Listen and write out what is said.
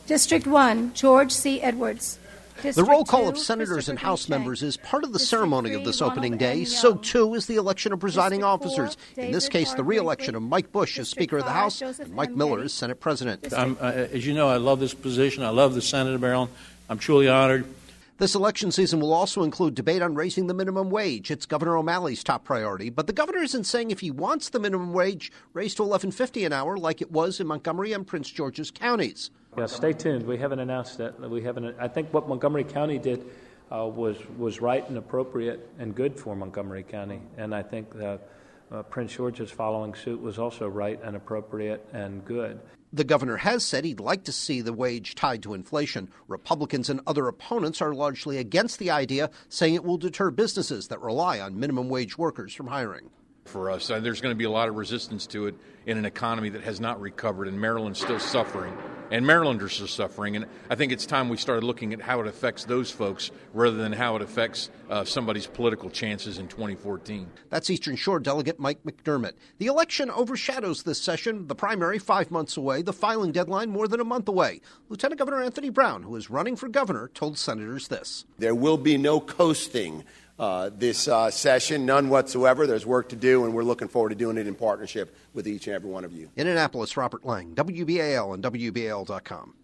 District 1, George C. Edwards. The roll call of senators and House members is part of the ceremony of this opening day. So, too, is the election of presiding officers. In this case, the re-election of Mike Bush as Speaker of the House and Mike Miller as Senate President. As you know, I love this position. I love the Senate of Maryland. I'm truly honored. This election season will also include debate on raising the minimum wage. It's Governor O'Malley's top priority. But the governor isn't saying if he wants the minimum wage raised to $11.50 an hour like it was in Montgomery and Prince George's counties. Yeah, stay tuned. We haven't announced that. I think what Montgomery County did was right and appropriate and good for Montgomery County. And I think that Prince George's following suit was also right and appropriate and good. The governor has said he'd like to see the wage tied to inflation. Republicans and other opponents are largely against the idea, saying it will deter businesses that rely on minimum wage workers from hiring. For us, there's going to be a lot of resistance to it in an economy that has not recovered, and Maryland's still suffering, and Marylanders are suffering. And I think it's time we started looking at how it affects those folks rather than how it affects somebody's political chances in 2014. That's Eastern Shore Delegate Mike McDermott. The election overshadows this session, the primary 5 months away, the filing deadline more than a month away. Lieutenant Governor Anthony Brown, who is running for governor, told senators this. There will be no coasting this session, none whatsoever. There's work to do, and we're looking forward to doing it in partnership with each and every one of you. In Annapolis, Robert Lang, WBAL and WBAL.com.